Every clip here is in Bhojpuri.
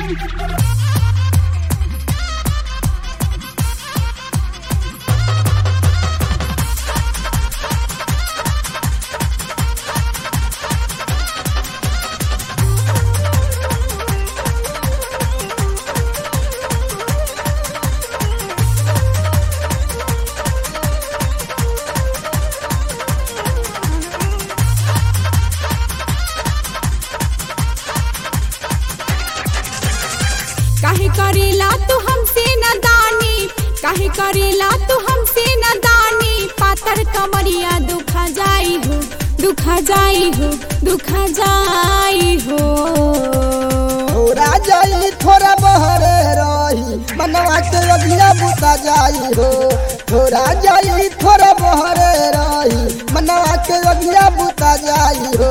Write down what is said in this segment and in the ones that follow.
काहे करेला तू हमसे नादानी, काहे करेला तू हमसे नादानी। पातर कमरिया दुखा जाई हो, दुखा जाई हो, दुखा जाई हो। थोड़ा जाई थोड़ा बहरे रही मनवा के अगिया बुता जाई हो। थोड़ा जाई थोड़ा बहरे रही मनवा के अगिया बुता जाई हो।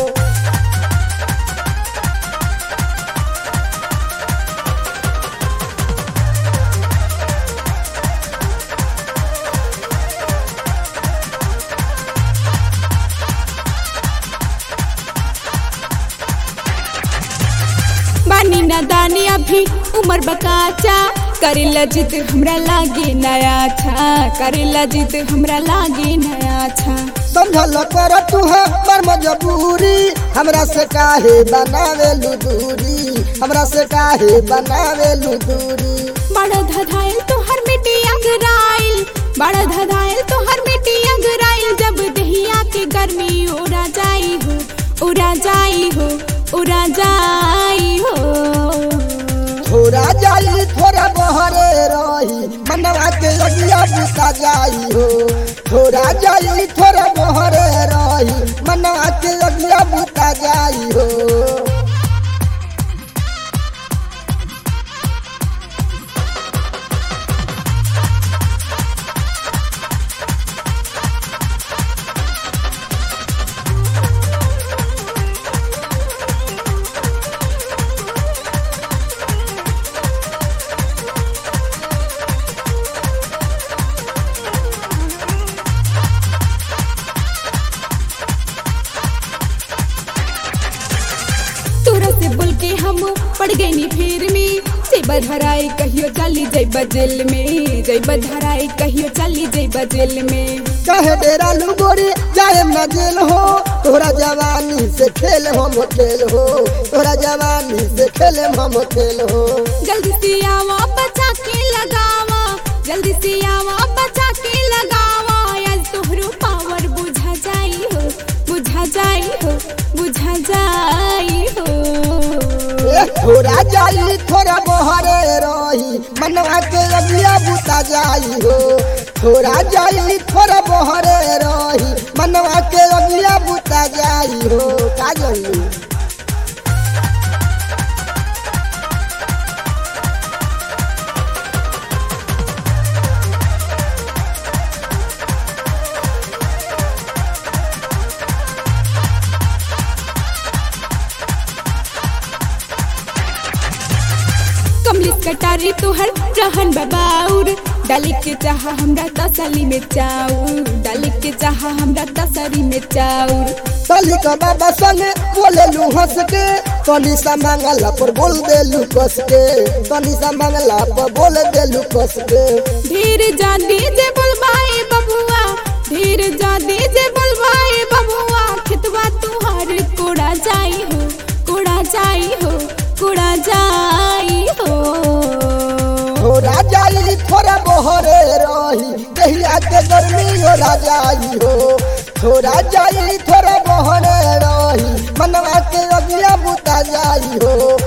बानी नादानी अभी उमर बकाचा, करेला जिद हमरा लागे नया छा, करेला जिद हमरा लागे नया छा। समझल कर तू हमर मजबूरी, हमरा से काहे बनावेलू दूरी, हमरा से काहे बनावेलू दूरी। बड़ा धधाइल तो हर मिट्टी अगराइल, बड़ा धधाइल तो हर मिट्टी अगराइल। जब दहिया के गर्मी उड़ा जाई हो, उड़ा जाई हो, उड़ा जाई हो। थोड़ा जाई थोड़ा बहरे रही मनवा के अगिया बुता जाई हो। थोड़ा जाई थोड़ा बहरे रही मनवा के अगिया बुता जाई हो। हम पड़ गई नी फेर में, जैब धराई कहियो चली जैब जेल में, जैब धराई कहियो चली जैब जेल में। कहे डेरा लू गोरी जाए न जेल हो, तोरा जवानी से खेल हम खेल हो, तोरा जवानी से खेल हम खेल हो। जल्दी से आवा बचा के लगावा, जल्दी से आवा बचा के लगावा। आज तोहरो पावर बुझा जाई हो, बुझा जाई हो, बुझा जाई हो। थोड़ा जाई थोड़ा बहरे रही मनवा के अगिया बुता जाई हो। थोड़ा जाई थोड़ा बहरे रही मनवा के अगिया बुता जाई हो। का जाई कटारी तुहर रहन बबाउर, डाली के चाह हमरा तसली में चाउर, डाली के चाह हमरा तसरी में चाउर। तली का बाबा संगे बोले लू हंस के, तनी सा मंगला पर बोल दे लू कस के, तनी सा मंगला पर बोल दे लू कस के। धीर जा दीजे बोलबाए बबुआ, धीर जा दीजे बोलबाए बबुआ। खेतवा तुहार कोड़ा जाई हो, कोड़ा जाई हो, कोड़ा जाई हो। थोड़ा जाई थोड़ा बहरे रही दहिया के गर्मी ओरा जाई हो। थोड़ा जाई थोड़ा बहरे रही मनवा के अगिया बुता जाई हो।